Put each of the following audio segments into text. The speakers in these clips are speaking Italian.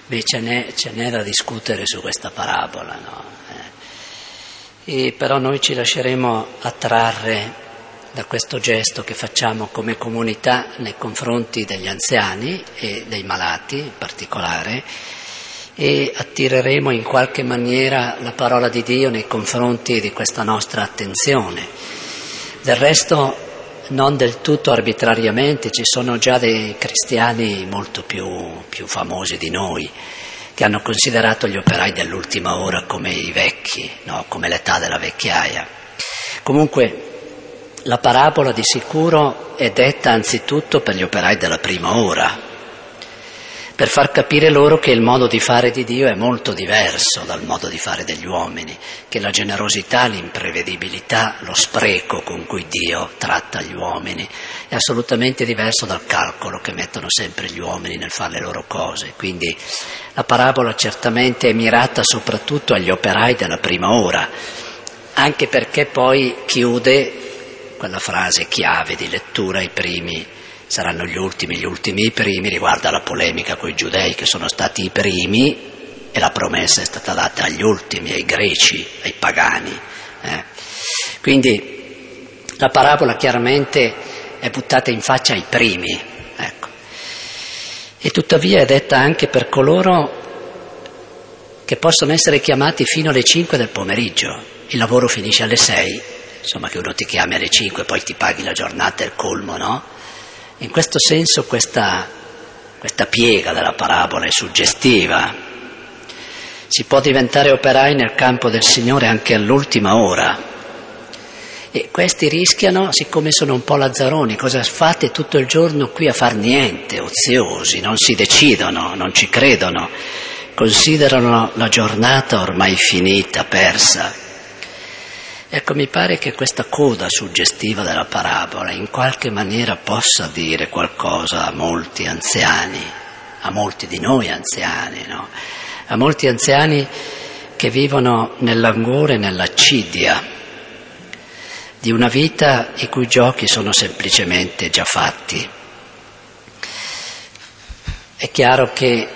Beh, ce n'è da discutere su questa parabola, no? E però noi ci lasceremo attrarre da questo gesto che facciamo come comunità nei confronti degli anziani e dei malati in particolare, e attireremo in qualche maniera la parola di Dio nei confronti di questa nostra attenzione. Del resto, non del tutto arbitrariamente, ci sono già dei cristiani molto più famosi di noi che hanno considerato gli operai dell'ultima ora come i vecchi, no? Come l'età della vecchiaia. Comunque la parabola di sicuro è detta anzitutto per gli operai della prima ora, per far capire loro che il modo di fare di Dio è molto diverso dal modo di fare degli uomini, che la generosità, l'imprevedibilità, lo spreco con cui Dio tratta gli uomini è assolutamente diverso dal calcolo che mettono sempre gli uomini nel fare le loro cose. Quindi la parabola certamente è mirata soprattutto agli operai della prima ora, anche perché poi chiude quella frase chiave di lettura: i primi saranno gli ultimi i primi, riguarda la polemica con i giudei che sono stati i primi e la promessa è stata data agli ultimi, ai greci, ai pagani. Quindi la parabola chiaramente è buttata in faccia ai primi, ecco. E tuttavia è detta anche per coloro che possono essere chiamati fino alle 5 del pomeriggio. Il lavoro finisce alle 6, insomma, che uno ti chiami alle 5 e poi ti paghi la giornata è il colmo, no? In questo senso questa piega della parabola è suggestiva. Si può diventare operai nel campo del Signore anche all'ultima ora, e questi rischiano, siccome sono un po' lazzaroni, cosa fate tutto il giorno qui a far niente, oziosi, non si decidono, non ci credono, considerano la giornata ormai finita, persa. Ecco, mi pare che questa coda suggestiva della parabola in qualche maniera possa dire qualcosa a molti anziani, a molti di noi anziani, no? A molti anziani che vivono nel languore e nell'accidia di una vita i cui giochi sono semplicemente già fatti. È chiaro che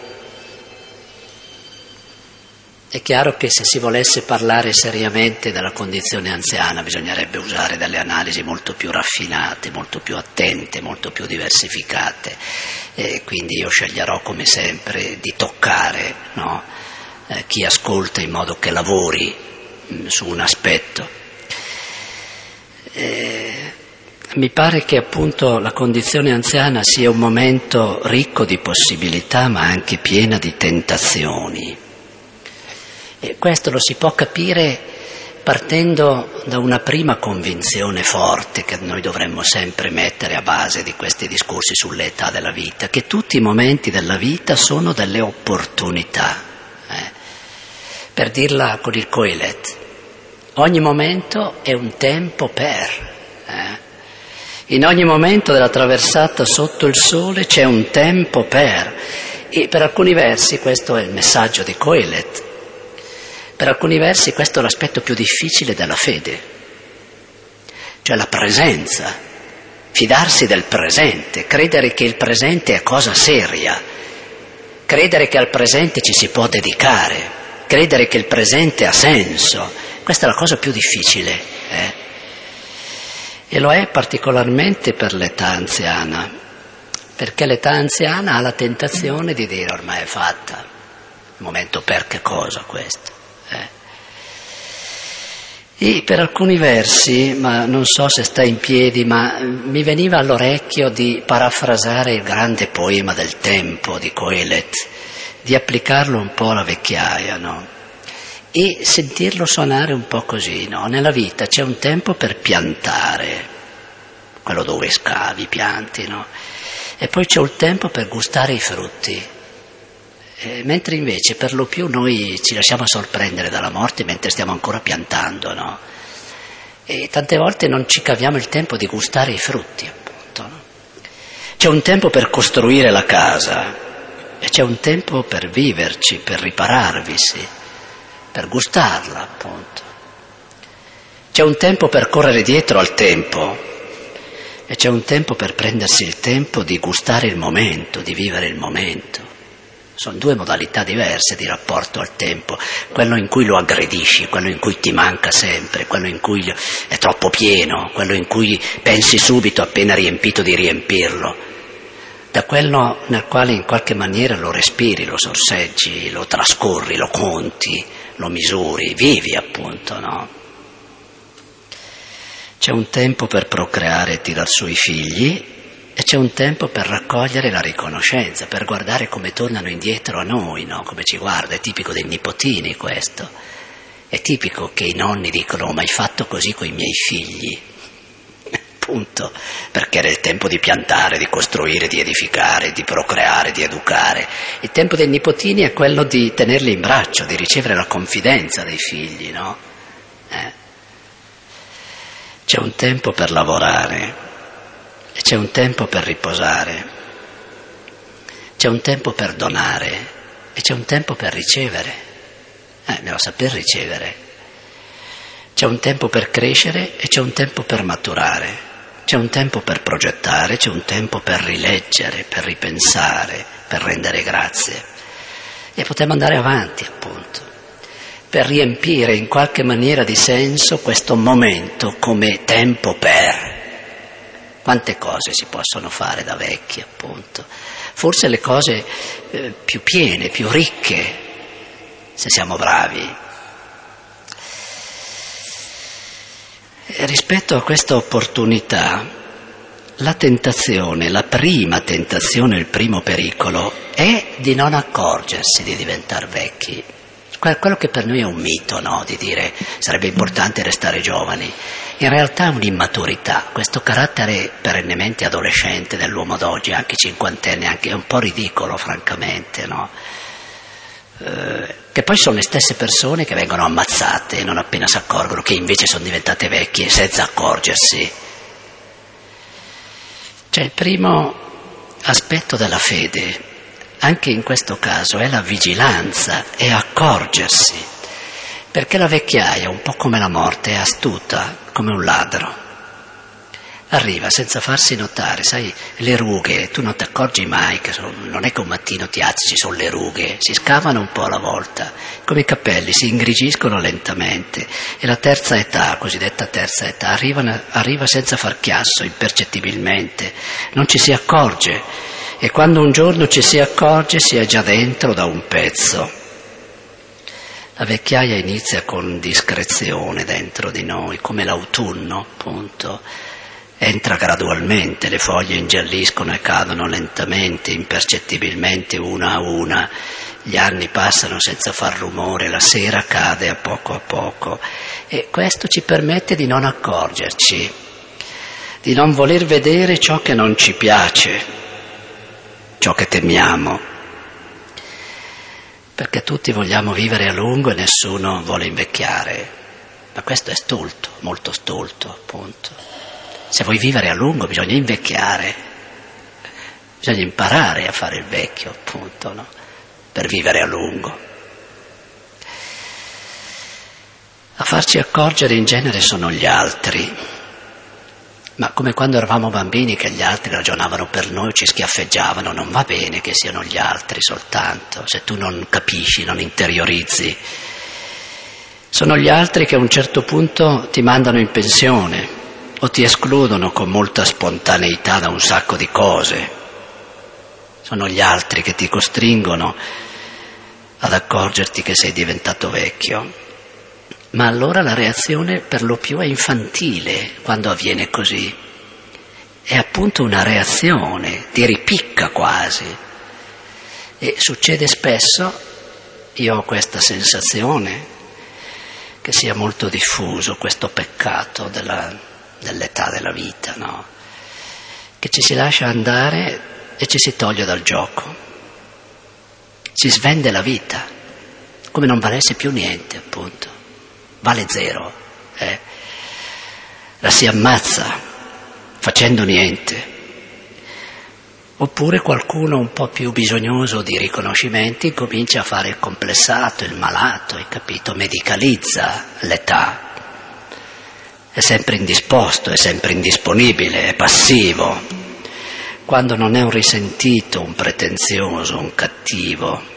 se si volesse parlare seriamente della condizione anziana bisognerebbe usare delle analisi molto più raffinate, molto più attente, molto più diversificate, e quindi io sceglierò come sempre di toccare, no? Chi ascolta in modo che lavori su un aspetto. Mi pare che appunto la condizione anziana sia un momento ricco di possibilità ma anche piena di tentazioni. E questo lo si può capire partendo da una prima convinzione forte che noi dovremmo sempre mettere a base di questi discorsi sull'età della vita, che tutti i momenti della vita sono delle opportunità. Per dirla con il Coelet, ogni momento è un tempo per. In ogni momento della traversata sotto il sole c'è un tempo per. E per alcuni versi questo è il messaggio di Coelet. Per alcuni versi questo è l'aspetto più difficile della fede, cioè la presenza, fidarsi del presente, credere che il presente è cosa seria, credere che al presente ci si può dedicare, credere che il presente ha senso. Questa è la cosa più difficile, E lo è particolarmente per l'età anziana, perché l'età anziana ha la tentazione di dire ormai è fatta, il momento per che cosa questo? E per alcuni versi, ma non so se sta in piedi, ma mi veniva all'orecchio di parafrasare il grande poema del tempo di Coelet, di applicarlo un po' alla vecchiaia, no? E sentirlo suonare un po' così, no? Nella vita c'è un tempo per piantare, quello dove scavi, pianti, no? E poi c'è un tempo per gustare i frutti. Mentre invece per lo più noi ci lasciamo sorprendere dalla morte mentre stiamo ancora piantando, no? E tante volte non ci caviamo il tempo di gustare i frutti, appunto, no? C'è un tempo per costruire la casa e c'è un tempo per viverci, per ripararvisi, per gustarla, appunto. C'è un tempo per correre dietro al tempo e c'è un tempo per prendersi il tempo di gustare il momento, di vivere il momento. Sono due modalità diverse di rapporto al tempo, quello in cui lo aggredisci, quello in cui ti manca sempre, quello in cui è troppo pieno, quello in cui pensi subito appena riempito di riempirlo, da quello nel quale in qualche maniera lo respiri, lo sorseggi, lo trascorri, lo conti, lo misuri, vivi appunto, no? C'è un tempo per procreare e tirar su i figli, e c'è un tempo per raccogliere la riconoscenza, per guardare come tornano indietro a noi, no? Come ci guarda, è tipico dei nipotini questo. È tipico che i nonni dicono: ma hai fatto così coi miei figli? Punto. Perché era il tempo di piantare, di costruire, di edificare, di procreare, di educare. Il tempo dei nipotini è quello di tenerli in braccio, di ricevere la confidenza dei figli, no? C'è un tempo per lavorare. E c'è un tempo per riposare, c'è un tempo per donare e c'è un tempo per ricevere. Bisogna saper ricevere. C'è un tempo per crescere e c'è un tempo per maturare, c'è un tempo per progettare, c'è un tempo per rileggere, per ripensare, per rendere grazie. E potremo andare avanti, appunto, per riempire in qualche maniera di senso questo momento come tempo per. Quante cose si possono fare da vecchi, appunto. Forse le cose più piene, più ricche, se siamo bravi. E rispetto a questa opportunità, la tentazione, la prima tentazione, il primo pericolo, è di non accorgersi di diventare vecchi. Quello che per noi è un mito, no? Di dire sarebbe importante restare giovani. In realtà è un'immaturità, questo carattere perennemente adolescente dell'uomo d'oggi, anche cinquantenne, anche è un po' ridicolo francamente, no? Che poi sono le stesse persone che vengono ammazzate non appena si accorgono che invece sono diventate vecchie senza accorgersi. Cioè il primo aspetto della fede, anche in questo caso, è la vigilanza, è accorgersi. Perché la vecchiaia, un po' come la morte, è astuta, come un ladro. Arriva senza farsi notare, sai, le rughe, tu non ti accorgi mai, non è che un mattino ti alzi, ci sono le rughe, si scavano un po' alla volta, come i capelli, si ingrigiscono lentamente. E la terza età, cosiddetta terza età, arriva senza far chiasso, impercettibilmente, non ci si accorge. E quando un giorno ci si accorge, si è già dentro da un pezzo. La vecchiaia inizia con discrezione dentro di noi, come l'autunno, appunto. Entra gradualmente, le foglie ingialliscono e cadono lentamente, impercettibilmente, una a una. Gli anni passano senza far rumore, la sera cade a poco. E questo ci permette di non accorgerci, di non voler vedere ciò che non ci piace, ciò che temiamo. Perché tutti vogliamo vivere a lungo e nessuno vuole invecchiare. Ma questo è stolto, molto stolto, appunto. Se vuoi vivere a lungo bisogna invecchiare, bisogna imparare a fare il vecchio, appunto, no? Per vivere a lungo. A farci accorgere in genere sono gli altri. Ma come quando eravamo bambini che gli altri ragionavano per noi, ci schiaffeggiavano, non va bene che siano gli altri soltanto, se tu non capisci, non interiorizzi. Sono gli altri che a un certo punto ti mandano in pensione o ti escludono con molta spontaneità da un sacco di cose. Sono gli altri che ti costringono ad accorgerti che sei diventato vecchio. Ma allora la reazione per lo più è infantile quando avviene così. È appunto una reazione, ti ripicca quasi. E succede spesso, io ho questa sensazione, che sia molto diffuso questo peccato dell'età della vita, no? Che ci si lascia andare e ci si toglie dal gioco. Si svende la vita, come non valesse più niente, appunto. Vale zero, la si ammazza facendo niente. Oppure qualcuno un po' più bisognoso di riconoscimenti comincia a fare il complessato, il malato, hai capito? Medicalizza l'età, è sempre indisposto, è sempre indisponibile, è passivo, quando non è un risentito, un pretenzioso, un cattivo.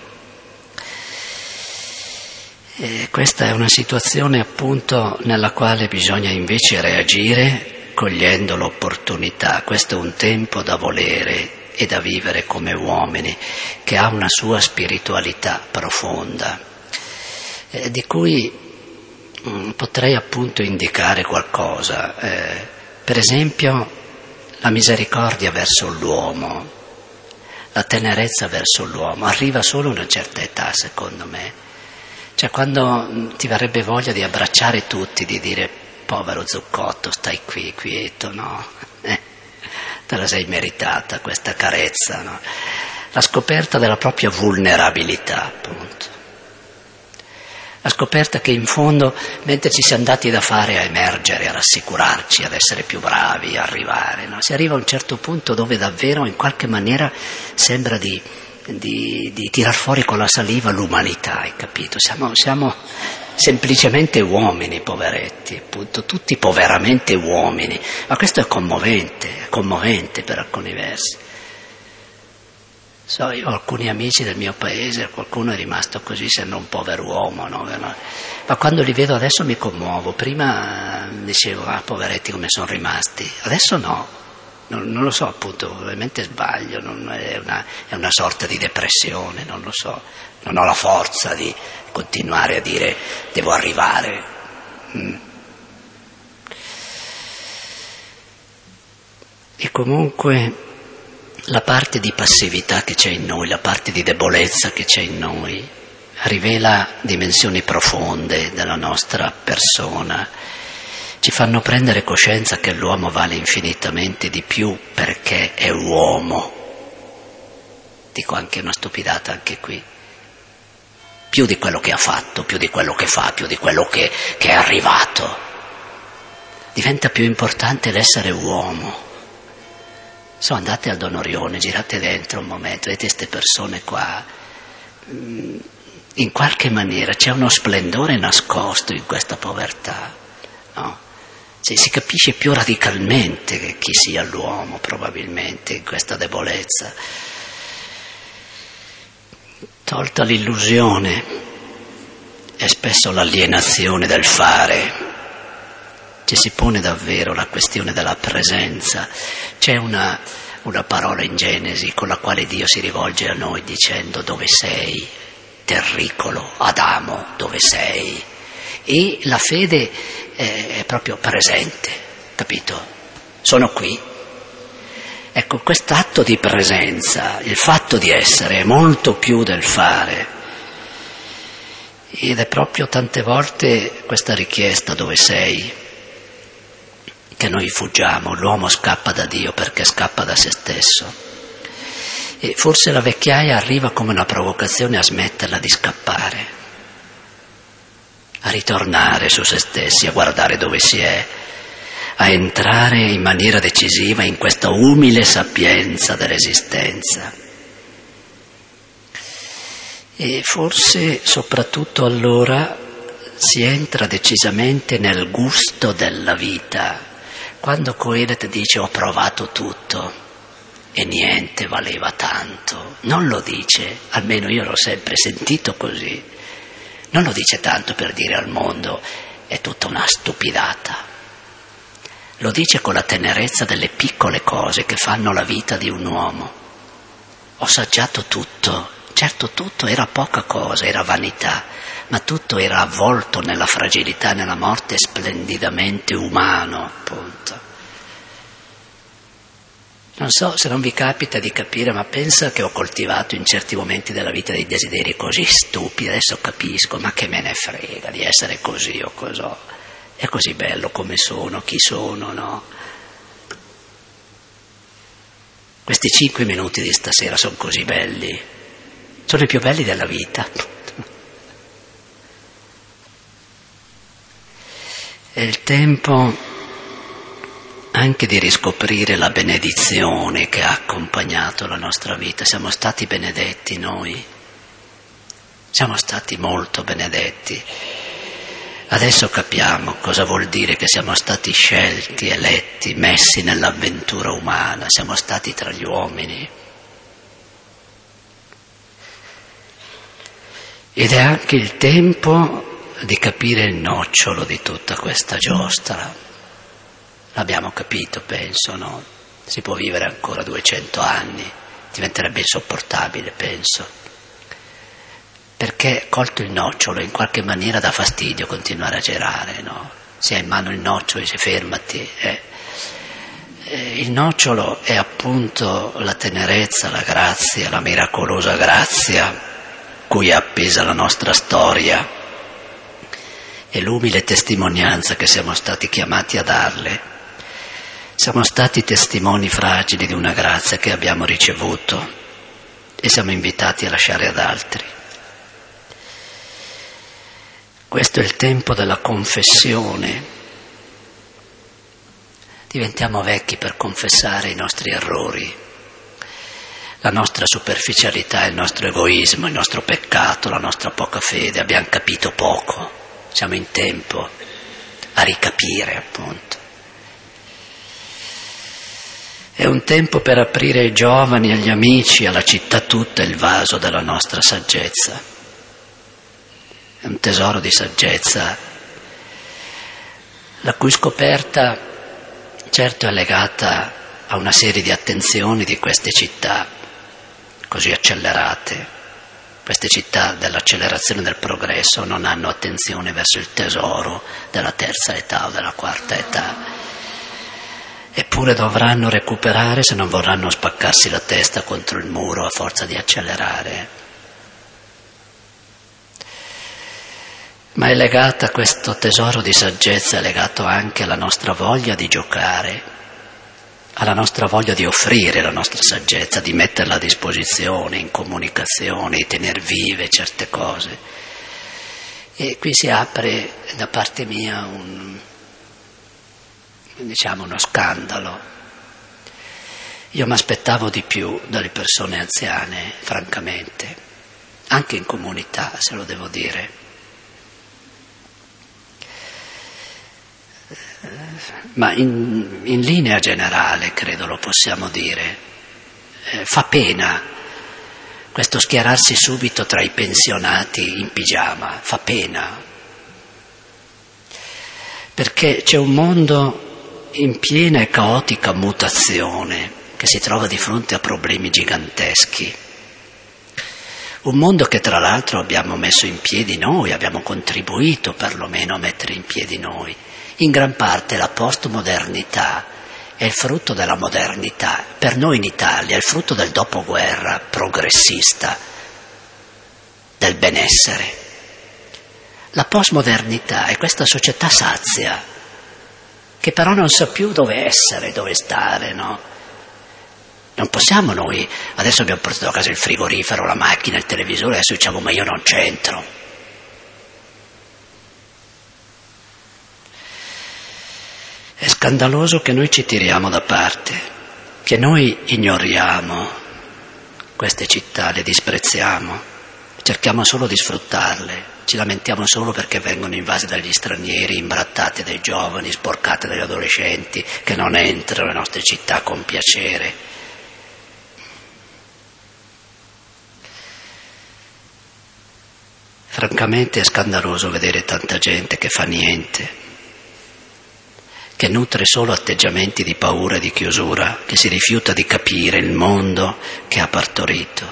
E questa è una situazione appunto nella quale bisogna invece reagire cogliendo l'opportunità. Questo è un tempo da volere e da vivere come uomini, che ha una sua spiritualità profonda, di cui potrei appunto indicare qualcosa. Per esempio la misericordia verso l'uomo, la tenerezza verso l'uomo, arriva solo a una certa età, secondo me. Cioè quando ti verrebbe voglia di abbracciare tutti, di dire povero zuccotto, stai qui, quieto, no? Te la sei meritata questa carezza, no? La scoperta della propria vulnerabilità, appunto. La scoperta che in fondo, mentre ci siamo dati da fare a emergere, a rassicurarci, ad essere più bravi, a arrivare, no? Si arriva a un certo punto dove davvero in qualche maniera sembra di tirar fuori con la saliva l'umanità, hai capito? Siamo semplicemente uomini, poveretti, appunto, tutti poveramente uomini, ma questo è commovente per alcuni versi. Io ho alcuni amici del mio paese, qualcuno è rimasto così, sembra un povero uomo, no? Ma quando li vedo adesso mi commuovo. Prima dicevo, poveretti come sono rimasti, adesso no. Non lo so, appunto, ovviamente sbaglio, è una sorta di depressione, non lo so, non ho la forza di continuare a dire devo arrivare. E comunque la parte di passività che c'è in noi, la parte di debolezza che c'è in noi, rivela dimensioni profonde della nostra persona. Ci fanno prendere coscienza che l'uomo vale infinitamente di più perché è uomo. Dico anche una stupidata anche qui. Più di quello che ha fatto, più di quello che fa, più di quello che è arrivato. Diventa più importante l'essere uomo. Andate al Don Orione, girate dentro un momento, vedete queste persone qua. In qualche maniera c'è uno splendore nascosto in questa povertà, no? Si capisce più radicalmente chi sia l'uomo, probabilmente, in questa debolezza. Tolta l'illusione e spesso l'alienazione del fare, ci si pone davvero la questione della presenza. C'è una parola in Genesi con la quale Dio si rivolge a noi dicendo: dove sei, terricolo, Adamo, dove sei? E la fede è proprio presente, capito? Sono qui. Ecco, quest'atto di presenza, il fatto di essere, è molto più del fare. Ed è proprio tante volte questa richiesta, dove sei, che noi fuggiamo. L'uomo scappa da Dio perché scappa da se stesso. E forse la vecchiaia arriva come una provocazione a smetterla di scappare, a ritornare su se stessi, a guardare dove si è, a entrare in maniera decisiva in questa umile sapienza dell'esistenza. E forse soprattutto allora si entra decisamente nel gusto della vita, quando Coelet dice: ho provato tutto e niente valeva tanto. Non lo dice, almeno io l'ho sempre sentito così. Non lo dice tanto per dire al mondo è tutta una stupidata. Lo dice con la tenerezza delle piccole cose che fanno la vita di un uomo. Ho assaggiato tutto, certo tutto era poca cosa, era vanità, ma tutto era avvolto nella fragilità, nella morte, splendidamente umano, appunto. Non so se non vi capita di capire, ma pensa che ho coltivato in certi momenti della vita dei desideri così stupidi, adesso capisco, ma che me ne frega di essere così o cos'ho, è così bello come sono, chi sono, no? Questi 5 minuti di stasera sono così belli, sono i più belli della vita. È il tempo anche di riscoprire la benedizione che ha accompagnato la nostra vita. Siamo stati benedetti noi, siamo stati molto benedetti. Adesso capiamo cosa vuol dire che siamo stati scelti, eletti, messi nell'avventura umana, siamo stati tra gli uomini. Ed è anche il tempo di capire il nocciolo di tutta questa giostra. L'abbiamo capito, penso, no? Si può vivere ancora 200 anni, diventerebbe insopportabile, penso. Perché colto il nocciolo in qualche maniera dà fastidio continuare a girare, no? Se hai in mano il nocciolo dice fermati. Il nocciolo è appunto la tenerezza, la grazia, la miracolosa grazia cui è appesa la nostra storia e l'umile testimonianza che siamo stati chiamati a darle. Siamo stati testimoni fragili di una grazia che abbiamo ricevuto e siamo invitati a lasciare ad altri. Questo è il tempo della confessione. Diventiamo vecchi per confessare i nostri errori, la nostra superficialità, il nostro egoismo, il nostro peccato, la nostra poca fede. Abbiamo capito poco, siamo in tempo a ricapire, appunto. È un tempo per aprire ai giovani, agli amici, alla città tutta il vaso della nostra saggezza. È un tesoro di saggezza, la cui scoperta certo è legata a una serie di attenzioni di queste città così accelerate. Queste città dell'accelerazione del progresso non hanno attenzione verso il tesoro della terza età o della quarta età. Eppure dovranno recuperare se non vorranno spaccarsi la testa contro il muro a forza di accelerare. Ma è legata, questo tesoro di saggezza è legato anche alla nostra voglia di giocare, alla nostra voglia di offrire la nostra saggezza, di metterla a disposizione in comunicazione, di tener vive certe cose. E qui si apre da parte mia uno scandalo. Io mi aspettavo di più dalle persone anziane, francamente, anche in comunità, se lo devo dire. Ma in linea generale, credo lo possiamo dire, fa pena questo schierarsi subito tra i pensionati in pigiama, fa pena, perché c'è un mondo in piena e caotica mutazione che si trova di fronte a problemi giganteschi, un mondo che tra l'altro abbiamo messo in piedi noi, abbiamo contribuito perlomeno a mettere in piedi noi. In gran parte la postmodernità è il frutto della modernità, per noi in Italia è il frutto del dopoguerra progressista, del benessere. La postmodernità è questa società sazia, che però non sa più dove essere, dove stare, no? Non possiamo noi, adesso abbiamo portato a casa il frigorifero, la macchina, il televisore, adesso diciamo ma io non c'entro. È scandaloso che noi ci tiriamo da parte, che noi ignoriamo queste città, le disprezziamo, cerchiamo solo di sfruttarle, ci lamentiamo solo perché vengono invase dagli stranieri, imbrattate dai giovani, sporcate dagli adolescenti che non entrano nelle nostre città con piacere. Francamente è scandaloso vedere tanta gente che fa niente, che nutre solo atteggiamenti di paura e di chiusura, che si rifiuta di capire il mondo che ha partorito.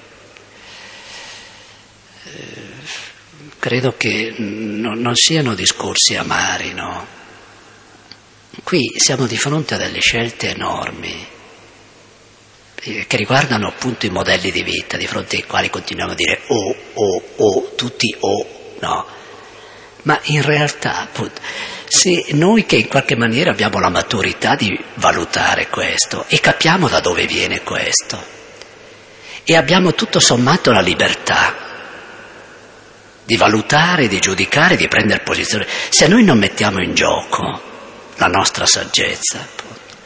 Credo che non siano discorsi amari, no? Qui siamo di fronte a delle scelte enormi che riguardano appunto i modelli di vita, di fronte ai quali continuiamo a dire tutti no. Ma in realtà, appunto, se noi che in qualche maniera abbiamo la maturità di valutare questo e capiamo da dove viene questo e abbiamo tutto sommato la libertà di valutare, di giudicare, di prendere posizione, se noi non mettiamo in gioco la nostra saggezza, appunto.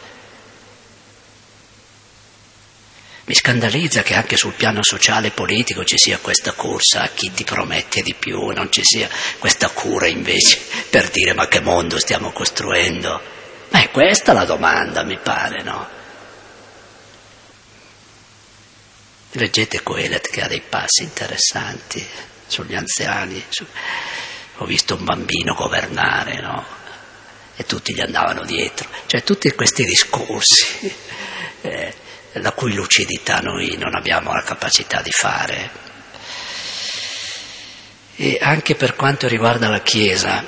Mi scandalizza che anche sul piano sociale e politico ci sia questa corsa a chi ti promette di più, non ci sia questa cura invece per dire ma che mondo stiamo costruendo. Ma è questa la domanda, mi pare, no? Leggete Coelet che ha dei passi interessanti sugli anziani, ho visto un bambino governare, no? E tutti gli andavano dietro. Cioè tutti questi discorsi, la cui lucidità noi non abbiamo la capacità di fare. E anche per quanto riguarda la Chiesa,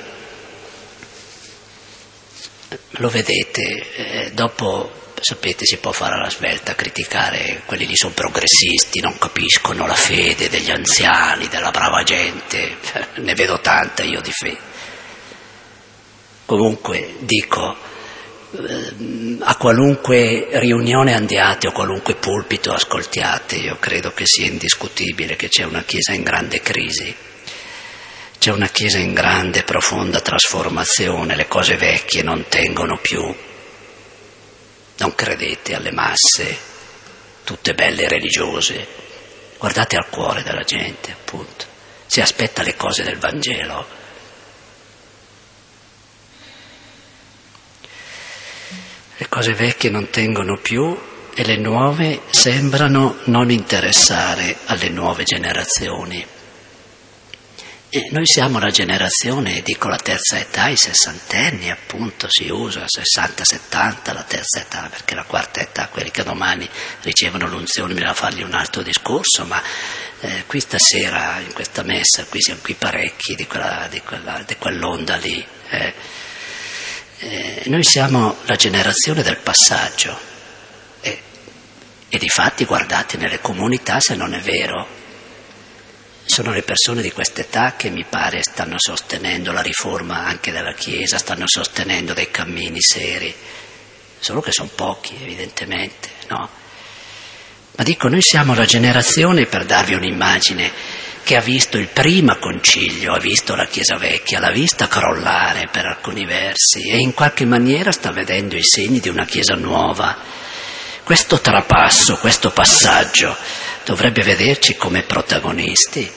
lo vedete, dopo... Sapete, si può fare alla svelta, criticare quelli lì sono progressisti, non capiscono la fede degli anziani, della brava gente, ne vedo tanta io di fede. Comunque dico, a qualunque riunione andiate o qualunque pulpito ascoltiate, io credo che sia indiscutibile che c'è una Chiesa in grande crisi, c'è una Chiesa in grande, profonda trasformazione, le cose vecchie non tengono più. Non credete alle masse, tutte belle e religiose, guardate al cuore della gente, appunto, si aspetta le cose del Vangelo. Le cose vecchie non tengono più e le nuove sembrano non interessare alle nuove generazioni. E noi siamo la generazione, dico la terza età, i sessantenni appunto, si usa 60-70 la terza età, perché la quarta età, quelli che domani ricevono l'unzione, bisogna fargli un altro discorso, ma qui stasera in questa messa, qui siamo qui parecchi di quell'onda lì. Noi siamo la generazione del passaggio e difatti guardate nelle comunità se non è vero. Sono le persone di quest'età che mi pare stanno sostenendo la riforma anche della Chiesa, stanno sostenendo dei cammini seri, solo che sono pochi evidentemente, no? Ma dico, noi siamo la generazione, per darvi un'immagine, che ha visto il primo concilio, ha visto la Chiesa vecchia, l'ha vista crollare per alcuni versi e in qualche maniera sta vedendo i segni di una Chiesa nuova. Questo trapasso, questo passaggio dovrebbe vederci come protagonisti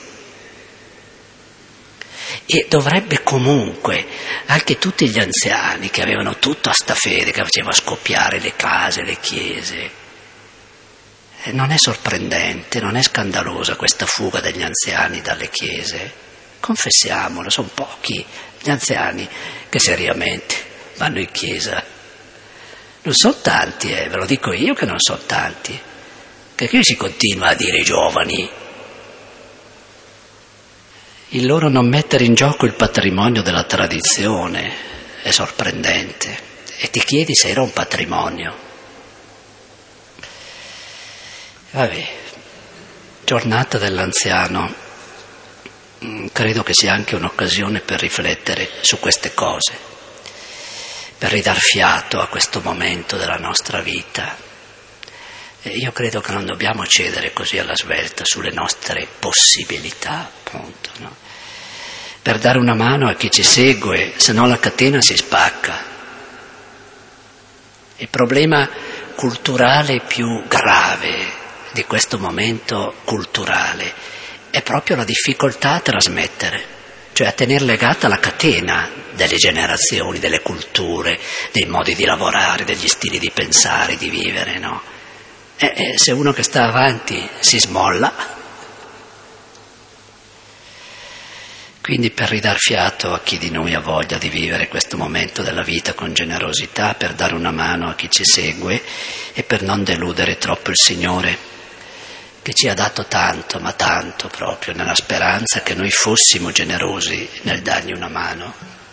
e dovrebbe comunque anche tutti gli anziani che avevano tutta sta fede che faceva scoppiare le case, le chiese. Non è sorprendente, non è scandalosa questa fuga degli anziani dalle chiese. Confessiamolo, sono pochi gli anziani che seriamente vanno in chiesa. Non sono tanti, ve lo dico io che non sono tanti. Perché si continua a dire giovani? Il loro non mettere in gioco il patrimonio della tradizione è sorprendente e ti chiedi se era un patrimonio. Vabbè, giornata dell'anziano, credo che sia anche un'occasione per riflettere su queste cose, per ridar fiato a questo momento della nostra vita. Io credo che non dobbiamo cedere così alla svelta sulle nostre possibilità, appunto, no? Per dare una mano a chi ci segue, se no la catena si spacca. Il problema culturale più grave di questo momento culturale è proprio la difficoltà a trasmettere, cioè a tenere legata la catena delle generazioni, delle culture, dei modi di lavorare, degli stili di pensare, di vivere, no? Se uno che sta avanti si smolla, quindi per ridar fiato a chi di noi ha voglia di vivere questo momento della vita con generosità, per dare una mano a chi ci segue e per non deludere troppo il Signore che ci ha dato tanto, ma tanto proprio, nella speranza che noi fossimo generosi nel dargli una mano.